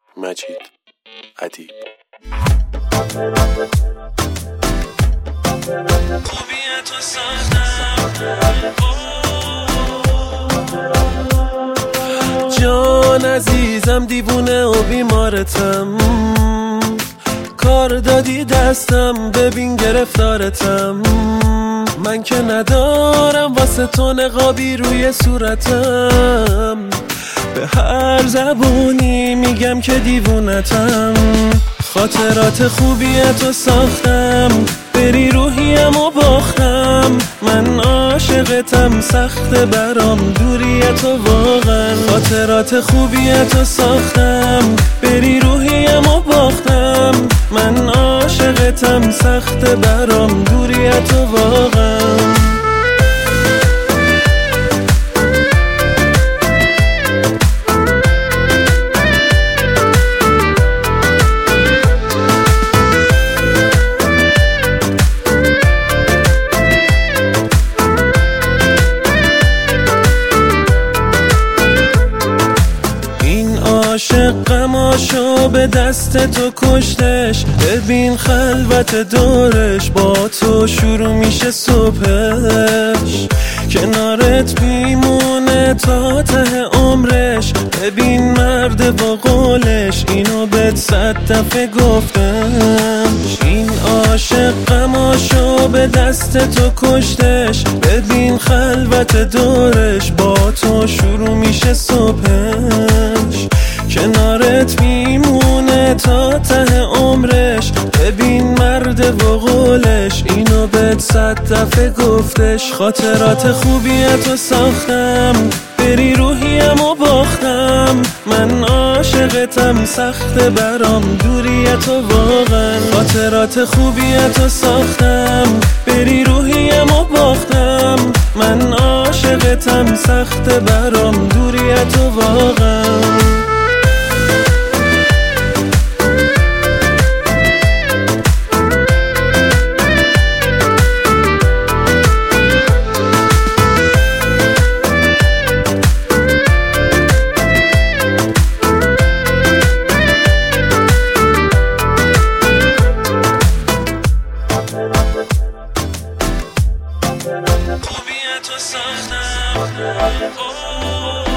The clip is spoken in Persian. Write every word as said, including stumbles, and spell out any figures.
مجید ادیب. جان عزیزم دیوونه و بیمارتم، کار دادی دستم ببین گرفتارتم. من که ندارم واسه تو نقابی روی صورتم، به هر زبونی میگم که دیوونتم. خاطرات خوبی تو ساختم، بری روحیم و باختم. من عاشقتم، سخت برام دوری تو واقعا. خاطرات خوبی تو ساختم، بری روحیم و باختم. من عاشقتم، سخت برام دوری تو واقعا. عاشق غماشو به دست تو کشتش، ببین خلوت دورش با تو شروع میشه صبحش. کنارت میمونه تا ته عمرش، ببین مرد با قولش، اینو بهت صد دفعه گفتم. این عاشق غماشو به دست تو کشتش، ببین خلوت دورش با تو شروع میشه صبحش. کنارت میمونه تا ته عمرش، ببین مرد و قولش، اینو بهت صد دفعه گفتش. خاطرات خوبی تو ساختم، بری روحیم و باختم. من عاشقتم، سخت برام دوری تو واقعا. خاطرات خوبی تو ساختم، بری روحیم و باختم. من عاشقتم، سخت برام دوری تو واقعا. خوبی تو ساختم